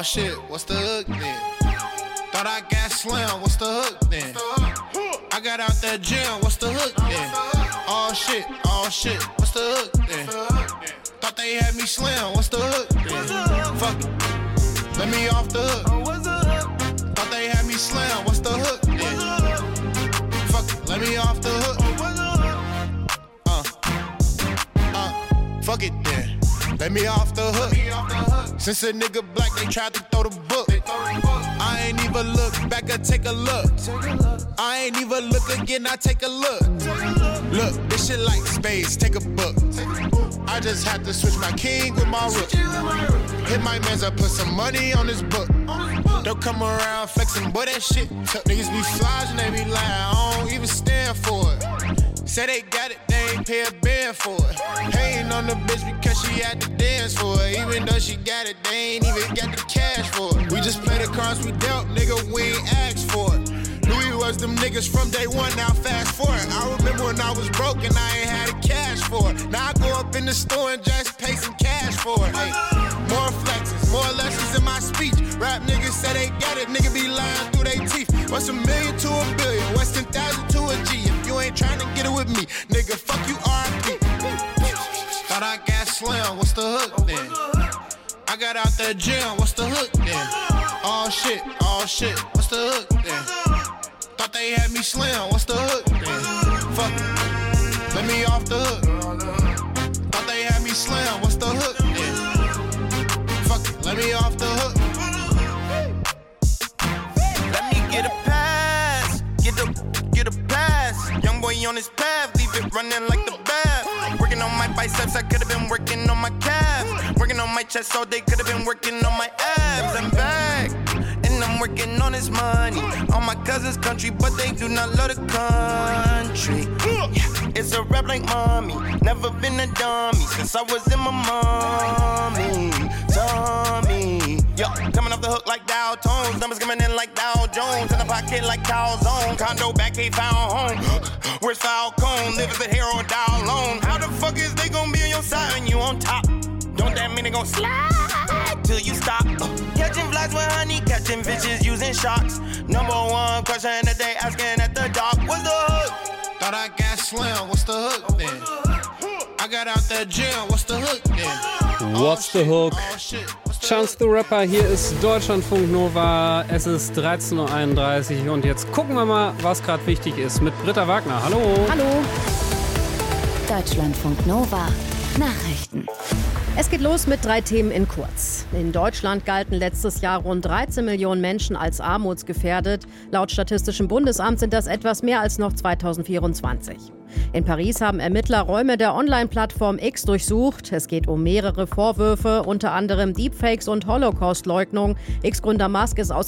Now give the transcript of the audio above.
shit, what's the hook then? Thought I got slim, what's the hook then? I got out that gym, what's the hook then? Oh shit, what's the hook then? Thought they had me slim, what's the hook then? Fuck it, let me off the hook. Thought they had me slim, what's the hook then? Fuck it, let me off the hook. Fuck it then, let me off the hook. Since a nigga black, they tried to throw the book. I ain't even look back or take a look. I ain't even look again, I take a look. Look, this shit like space, take a book. I just had to switch my king with my rook. Hit my mans up, put some money on this book. Don't come around flexing, boy, that shit took. Niggas be flies and they be lying, I don't even stand for it. Say they got it, they ain't pay a band for it. Hating on the bitch because she had to dance for it. Even though she got it, they ain't even got the cash for it. We just play the cards we dealt, nigga, we ain't asked for it. Louis was them niggas from day one, now fast forward. I remember when I was broke and I ain't had the cash for it. Now I go up in the store and just pay some cash for it. Hey, more flexes, more lessons in my speech. Rap niggas say they got it, nigga be lying through they teeth. What's $1 million to $1 billion? What's 10,000 to a G? If you ain't trying to get it with me, nigga, fuck you R.I.P. Thought I got slim, what's the hook then? I got out that gym, what's the hook then? Oh shit, what's the hook then? Thought they had me slim, what's the hook then? Fuck it, let me off the hook. Thought they had me slim, what's the hook then? Fuck it, let me off the hook. Let me get a pass, get a pass. Young boy on his path, leave it running like the bath. Working on my biceps, I could've been working on my calves. Working on my chest all day, could've been working on my abs. I'm back, and I'm working on this money. All my cousins country, but they do not love the country. It's a rap like mommy, never been a dummy since I was in my mommy's tummy. Yo, coming off the hook like Dow Jones, numbers coming in like Dow Jones, in the pocket like Calzone, condo back, ain't found home. Where's Falcone? Live as a hero or die alone. How the fuck is they gonna be on your side when you on top? Don't that mean they gon' slide till you stop? Catching flies with honey, catching bitches using shocks. Number one question that they asking at the dock, what's the hook? Thought I got slim, what's the hook then? I got out that gym, what's the hook then? What's the hook? Chance the Rapper, hier ist Deutschlandfunk Nova, es ist 13.31 Uhr und jetzt gucken wir mal, was gerade wichtig ist mit Britta Wagner. Hallo. Hallo. Deutschlandfunk Nova, Nachrichten. Es geht los mit 3 Themen in kurz. In Deutschland galten letztes Jahr rund 13 Millionen Menschen als armutsgefährdet. Laut Statistischem Bundesamt sind das etwas mehr als noch 2024. In Paris haben Ermittler Räume der Online-Plattform X durchsucht. Es geht um mehrere Vorwürfe, unter anderem Deepfakes und Holocaust-Leugnung. X-Gründer Musk ist